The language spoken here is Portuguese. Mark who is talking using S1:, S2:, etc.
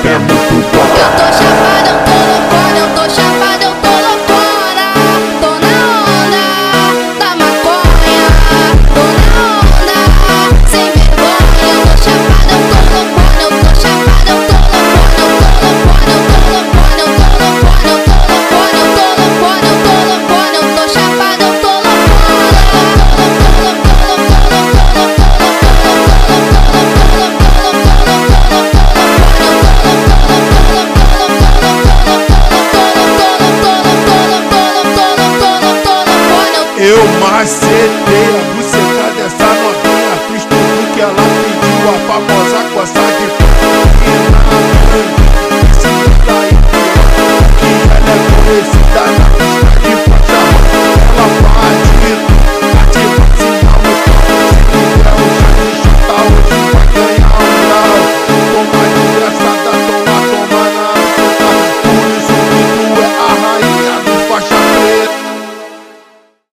S1: é muito bom.
S2: Eu tô chapada, eu tô loucona, eu tô chapada, eu tô loucona. Tô na onda da maconha, tô na onda sem vergonha. Eu tô chapada, eu tô loucona, eu tô chapada, eu tô loucona, eu tô loucona, eu tô loucona, eu tô loucona, eu tô loucona, eu tô loucona, eu tô loucona, eu tô chapada, eu tô loucona.
S1: Eu macetei a buceta dessa novinha, fiz tudo que ela pediu, a famosa coça de